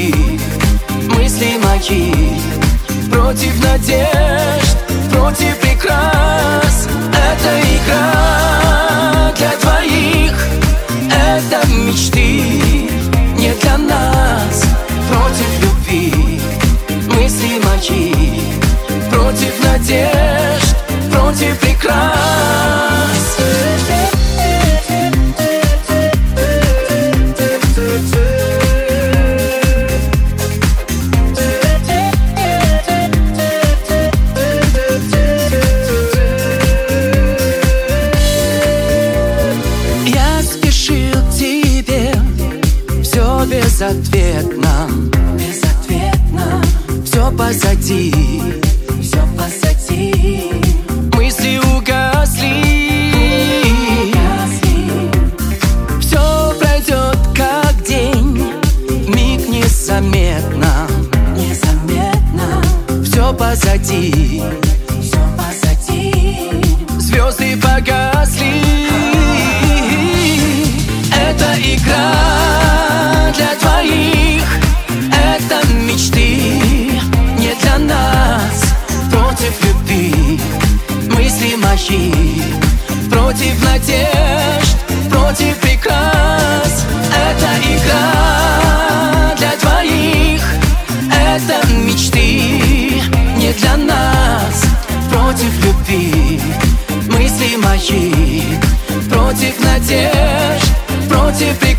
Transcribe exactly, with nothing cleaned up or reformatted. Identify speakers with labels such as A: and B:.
A: любви. Мысли мои против надежд, против прекрас. Это игра для двоих, это мечты не для нас. Против любви мысли мои против надежд, против прекрас. Безответно, безответно, все позади, все позади. Мысли угасли, угасли. Все пройдет как день, миг незаметно, незаметно. Все позади, все позади. Звезды погасли. Это игра для двоих, это мечты не для нас. Против любви мысли мои против надежд, против прекрас. Это игра для двоих, это мечты не для нас. Против любви мысли мои против надежд, против прекрас.